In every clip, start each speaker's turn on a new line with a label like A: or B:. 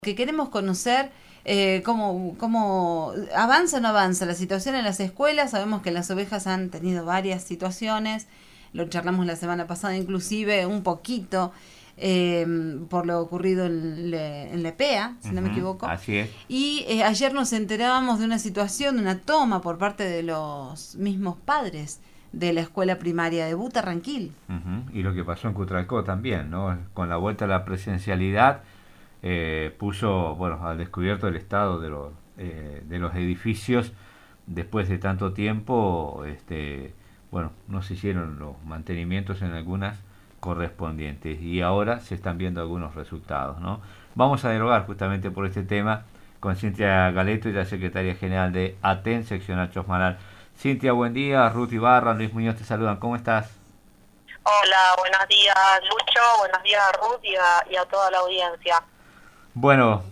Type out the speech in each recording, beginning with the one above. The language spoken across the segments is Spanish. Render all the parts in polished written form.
A: Que queremos conocer cómo avanza o no avanza la situación en las escuelas. Sabemos que las ovejas han tenido varias situaciones, lo charlamos la semana pasada inclusive un poquito por lo ocurrido en Lepea, si no me equivoco.
B: Así es.
A: Y ayer nos enterábamos de una situación, de una toma por parte de los mismos padres de la escuela primaria de Butarranquil.
B: Y lo que pasó en Cutralcó también, ¿no? Con la vuelta a la presencialidad, puso, bueno, al descubierto el estado de los edificios después de tanto tiempo. Bueno, no se hicieron los mantenimientos en algunas correspondientes y ahora se están viendo algunos resultados, ¿no? Vamos a dialogar justamente por este tema con Cintia Galeto, y la secretaria general de ATEN seccional Chosmalal. Cintia, buen día. Ruth Ibarra, Luis Muñoz te saludan. ¿Cómo estás?
C: Hola, buenos días Lucho, buenos días Ruth y a toda la audiencia.
B: Bueno,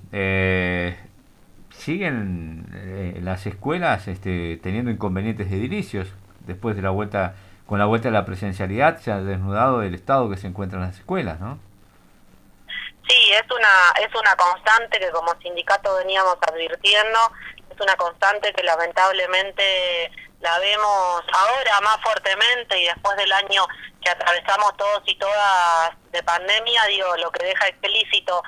B: siguen las escuelas teniendo inconvenientes edilicios después de con la vuelta a la presencialidad. Se ha desnudado el estado que se encuentran las escuelas, ¿no?
C: Sí, es una constante que como sindicato veníamos advirtiendo, es una constante que lamentablemente la vemos ahora más fuertemente, y después del año que atravesamos todos y todas de pandemia, lo que deja explícito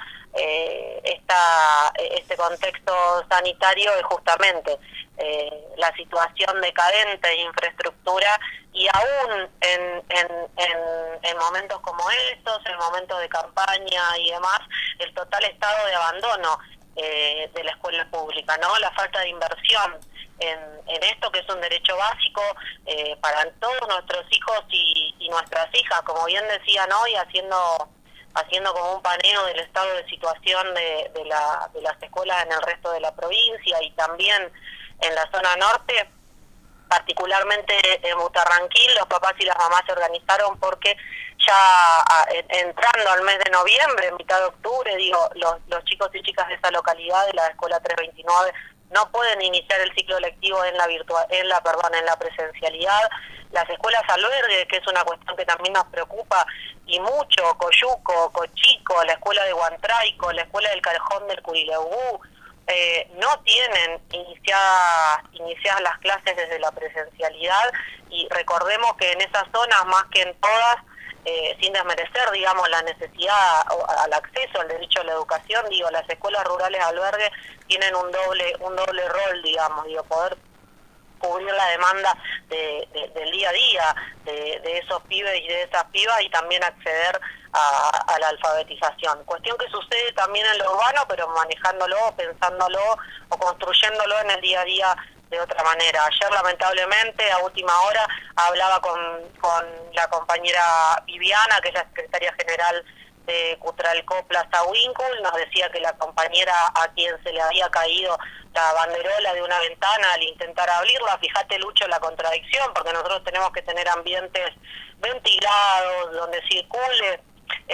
C: este contexto sanitario es justamente la situación decadente de infraestructura, y aún en momentos como estos, en momentos de campaña y demás, el total estado de abandono de la escuela pública, ¿no? La falta de inversión en esto, que es un derecho básico para todos nuestros hijos y nuestras hijas, como bien decían hoy, haciendo como un paneo del estado de situación de las escuelas en el resto de la provincia y también en la zona norte. Particularmente en Butarranquil, los papás y las mamás se organizaron porque ya entrando al mes de noviembre, mitad de octubre, los chicos y chicas de esa localidad, de la escuela 329, no pueden iniciar el ciclo lectivo en la presencialidad. Las escuelas albergue, que es una cuestión que también nos preocupa y mucho, Coyuco, Cochico, la escuela de Huantraico, la escuela del Callejón del Curileubú, no tienen iniciadas las clases desde la presencialidad, y recordemos que en esas zonas, más que en todas, sin desmerecer, digamos, la necesidad al acceso al derecho a la educación, las escuelas rurales albergue tienen un doble rol, digamos, poder cubrir la demanda del día a día de esos pibes y de esas pibas, y también acceder a la alfabetización. Cuestión que sucede también en lo urbano, pero manejándolo, pensándolo o construyéndolo en el día a día de otra manera. Ayer, lamentablemente, a última hora, hablaba con la compañera Viviana, que es la secretaria general de Cutralcó Plaza Winkle. Nos decía que la compañera a quien se le había caído la banderola de una ventana al intentar abrirla. Fíjate, Lucho, la contradicción, porque nosotros tenemos que tener ambientes ventilados, donde circule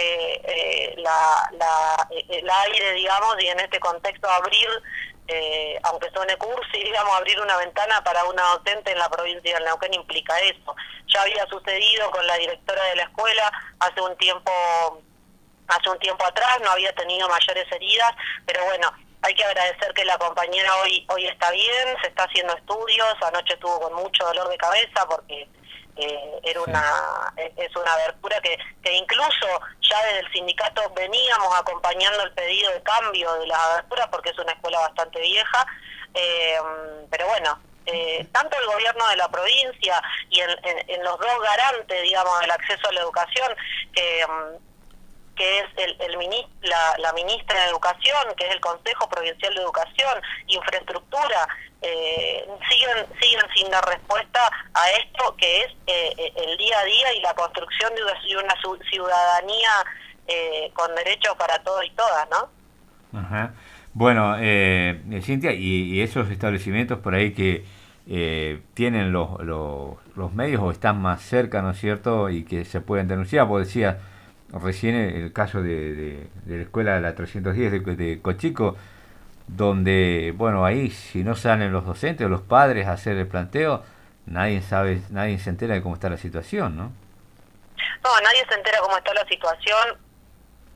C: el aire, digamos, y en este contexto abrir, aunque suene cursi, digamos, abrir una ventana para una docente en la provincia del Neuquén implica eso. Ya había sucedido con la directora de la escuela hace un tiempo atrás, no había tenido mayores heridas, pero bueno, hay que agradecer que la compañera hoy está bien, se está haciendo estudios. Anoche estuvo con mucho dolor de cabeza porque es una abertura que incluso ya desde el sindicato veníamos acompañando el pedido de cambio de las aberturas, porque es una escuela bastante vieja, pero bueno, tanto el gobierno de la provincia y en los dos garantes, digamos, del acceso a la educación, que es la ministra de Educación, que es el Consejo Provincial de Educación, Infraestructura, siguen sin dar respuesta a esto que es el día a día y la construcción de una ciudadanía con derechos para todos y todas, ¿no?
B: Ajá. Bueno, Cintia, y esos establecimientos por ahí que tienen los medios o están más cerca, ¿no es cierto?, y que se pueden denunciar, vos decías recién el caso de la escuela de la 310 de Cochico, donde, bueno, ahí si no salen los docentes o los padres a hacer el planteo, nadie se entera de cómo está la situación, ¿no?
C: No, nadie se entera cómo está la situación.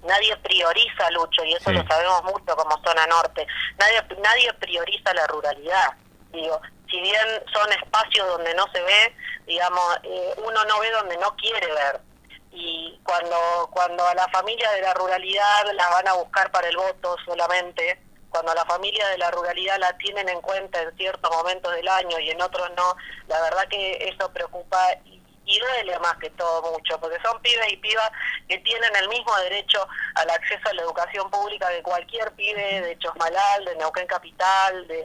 C: nadie prioriza, Lucho, y eso
B: Sí.
C: lo sabemos mucho como zona norte, nadie prioriza la ruralidad. Digo, si bien son espacios donde no se ve, digamos, uno no ve donde no quiere ver. Y cuando a la familia de la ruralidad la van a buscar para el voto solamente, cuando a la familia de la ruralidad la tienen en cuenta en ciertos momentos del año y en otros no, la verdad que eso preocupa y duele más que todo mucho, porque son pibes y pibas que tienen el mismo derecho al acceso a la educación pública que cualquier pibe de Chosmalal, de Neuquén Capital, de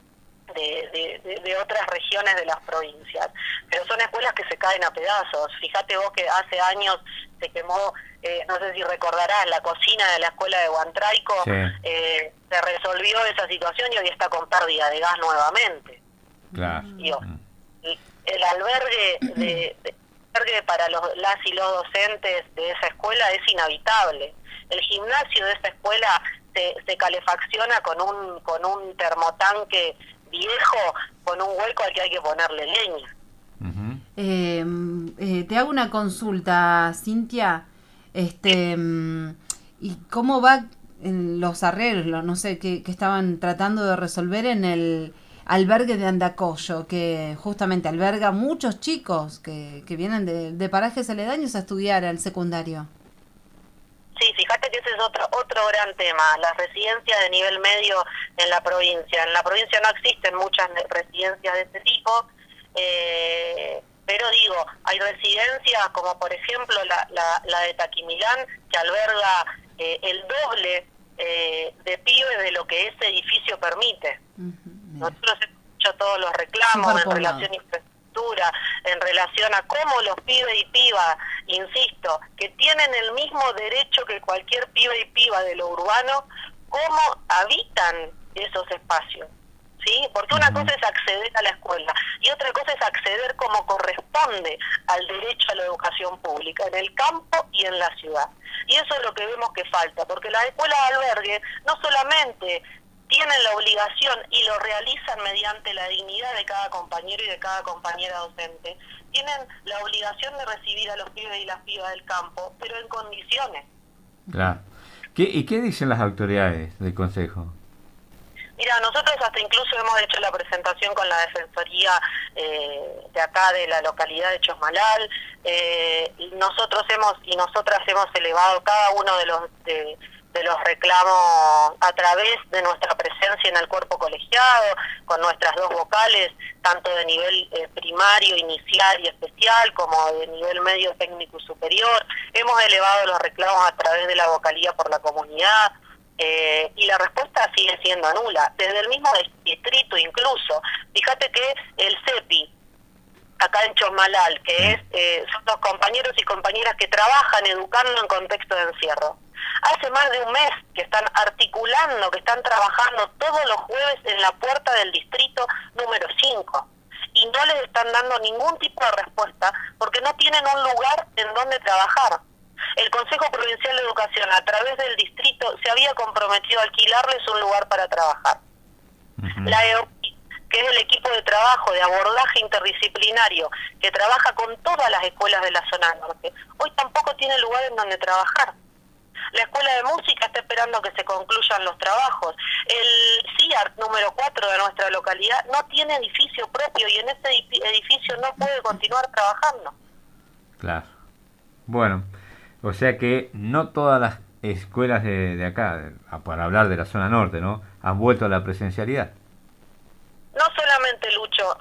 C: otras regiones de las provincias, pero son escuelas que se caen a pedazos. Fíjate vos que hace años se quemó, no sé si recordarás, la cocina de la escuela de Huantraico.
B: Sí.
C: Se resolvió esa situación y hoy está con pérdida de gas nuevamente.
B: Claro.
C: Digo, el albergue albergue para las y los docentes de esa escuela es inhabitable. El gimnasio de esa escuela se calefacciona con un termotanque viejo, con un hueco al que hay que ponerle leña.
A: Te hago una consulta, Cintia. ¿Y cómo va en los arreglos, no sé, que estaban tratando de resolver en el albergue de Andacollo, que justamente alberga muchos chicos que vienen de parajes aledaños a estudiar al secundario?
C: Sí, fíjate que ese es otro gran tema, las residencias de nivel medio en la provincia. En la provincia no existen muchas residencias de este tipo, pero digo, hay residencias como por ejemplo la de Taquimilán, que alberga el doble de pibes de lo que ese edificio permite. Nosotros hemos hecho todos los reclamos en relación a infraestructura, en relación a cómo los pibes y pibas, insisto, que tienen el mismo derecho que cualquier pibe y piba de lo urbano, cómo habitan esos espacios, ¿sí? Porque una cosa es acceder a la escuela y otra cosa es acceder como corresponde al derecho a la educación pública, en el campo y en la ciudad. Y eso es lo que vemos que falta, porque las escuelas de albergue no solamente tienen la obligación y lo realizan mediante la dignidad de cada compañero y de cada compañera docente, tienen la obligación de recibir a los pibes y las pibas del campo, pero en condiciones.
B: Claro. ¿Y qué dicen las autoridades del Consejo?
C: Mira, nosotros hasta incluso hemos hecho la presentación con la Defensoría de acá de la localidad de Chosmalal. Nosotras hemos elevado cada uno de los reclamos a través de nuestra presencia en el cuerpo colegiado, con nuestras dos vocales, tanto de nivel primario, inicial y especial, como de nivel medio, técnico y superior. Hemos elevado los reclamos a través de la vocalía por la comunidad, y la respuesta sigue siendo nula, desde el mismo distrito incluso. Fíjate que el CEPI, acá en Chosmalal, que son los compañeros y compañeras que trabajan educando en contexto de encierro, hace más de un mes que están articulando, que están trabajando todos los jueves en la puerta del distrito número 5 y no les están dando ningún tipo de respuesta porque no tienen un lugar en donde trabajar. El Consejo Provincial de Educación, a través del distrito, se había comprometido a alquilarles un lugar para trabajar. La EOPI, que es el equipo de trabajo de abordaje interdisciplinario que trabaja con todas las escuelas de la zona norte, hoy tampoco tiene lugar en donde trabajar. La Escuela de Música está esperando que se concluyan los trabajos. El CIART número 4 de nuestra localidad no tiene edificio propio y en ese edificio no puede continuar trabajando.
B: Claro. Bueno, o sea que no todas las escuelas de acá, para hablar de la zona norte, ¿no?, han vuelto a la presencialidad.
C: No solamente, Lucho,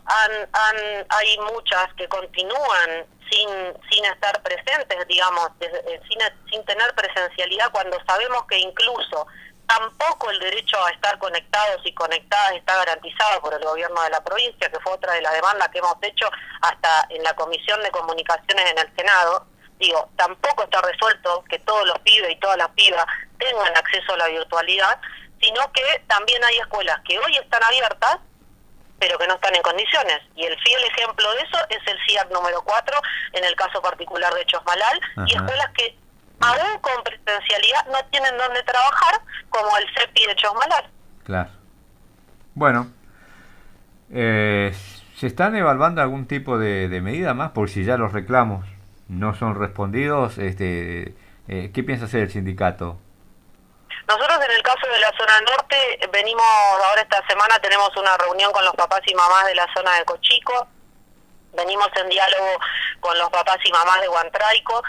C: hay muchas que continúan sin estar presentes, digamos, sin tener presencialidad, cuando sabemos que incluso tampoco el derecho a estar conectados y conectadas está garantizado por el gobierno de la provincia, que fue otra de las demandas que hemos hecho hasta en la Comisión de Comunicaciones en el Senado. Digo, tampoco está resuelto que todos los pibes y todas las pibas tengan acceso a la virtualidad, sino que también hay escuelas que hoy están abiertas, pero que no están en condiciones. Y el fiel ejemplo de eso es el CIAP número 4, en el caso particular de Chosmalal, y escuelas que aún con presencialidad no tienen dónde trabajar, como el CEPI de Chosmalal.
B: Claro. Bueno, ¿se están evaluando algún tipo de medida más? Por si ya los reclamos no son respondidos, ¿Qué piensa hacer el sindicato?
C: Nosotros en el caso de la zona norte venimos, ahora esta semana tenemos una reunión con los papás y mamás de la zona de Cochico, venimos en diálogo con los papás y mamás de Huantraico,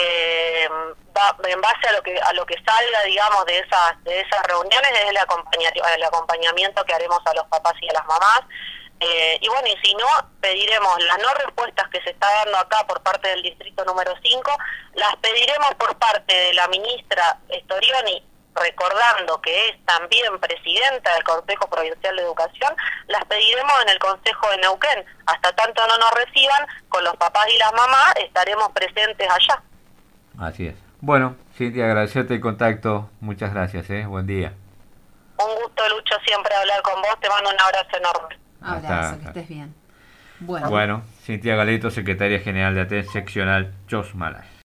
C: en base a lo que salga, digamos, de esas reuniones es el acompañamiento que haremos a los papás y a las mamás. Y bueno, y si no, pediremos las no respuestas que se está dando acá por parte del distrito número 5, las pediremos por parte de la ministra Storioni, recordando que es también presidenta del Consejo Provincial de Educación, las pediremos en el Consejo de Neuquén. Hasta tanto no nos reciban, con los papás y las mamás estaremos presentes allá.
B: Así es. Bueno, Cintia, agradecerte el contacto. Muchas gracias, buen día.
C: Un gusto, Lucho, siempre hablar con vos. Te mando un abrazo enorme.
A: Abrazo, que estés bien.
B: Bueno, Cintia Galeto, secretaria general de ATEN seccional Chosmalal.